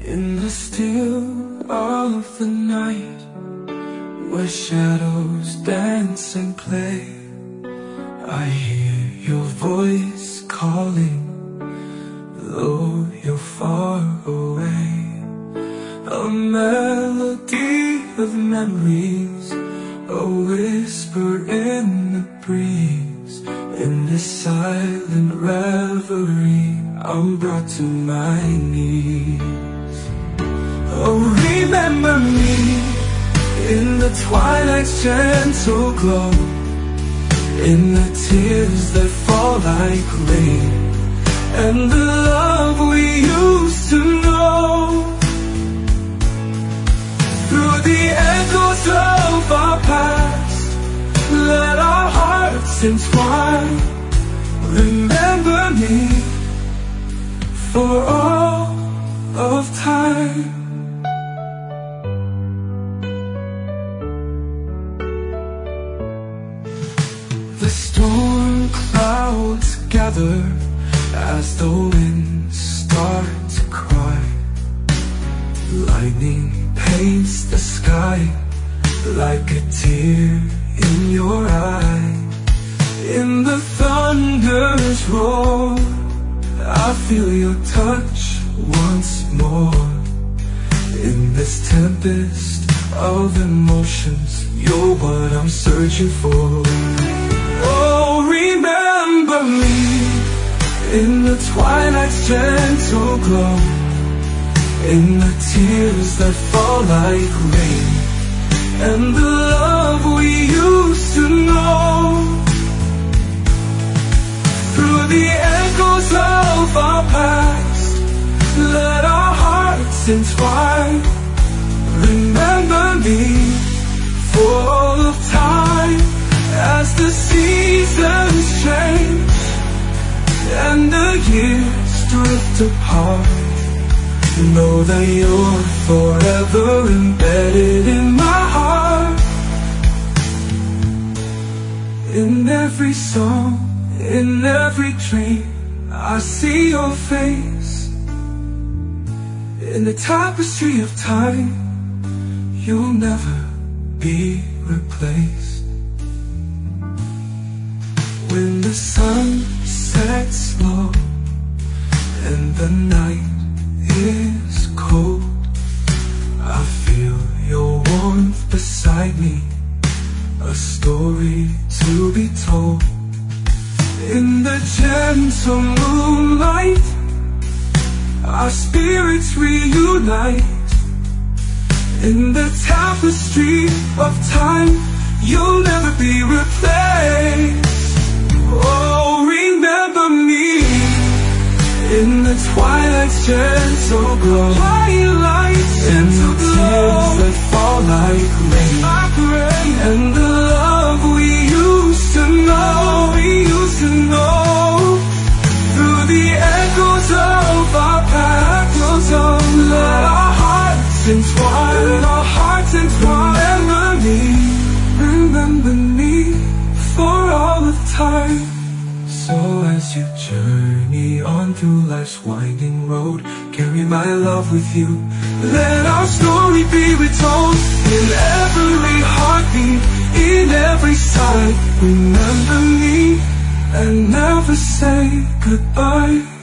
In the still of the night, where shadows dance and play, I hear your voice calling, though you're far away. A melody of memories, a whisper in the breeze. In this silent reverie, I'm brought to my knees. Oh, remember me in the twilight's gentle glow, in the tears that fall like rain, and the love we used to know. Through the echoes of our past, let our hearts entwine. Remember me for all of time. The storm clouds gather as the winds start to cry. Lightning paints the sky like a tear in your eye. In the thunder's roar, I feel your touch once more. In this tempest of emotions, you're what I'm searching for. Oh, remember me in the twilight's gentle glow, in the tears that fall like rain, and the love we used to know. Through the echoes of our past, let our hearts entwine. Remember me for all of time. As the seasons change and the years drift apart, know that you're forever embedded in my heart. In every song, in every dream, I see your face. In the tapestry of time, you'll never be replaced. When the sun sets low and the night is cold, I feel your warmth beside me, a story to be told. In the gentle moonlight, our spirits reunite. In the tapestry of time, you'll never be replaced. Oh, remember me in the twilight's gentle glow, in the tears that fall like rain, and the love we used to know, through the echoes of our past. Let our hearts entwine, remember me for all of time. So as you journey on through life's winding road, carry my love with you. Let our story be retold in every heartbeat, in every sigh. Remember me and never say goodbye.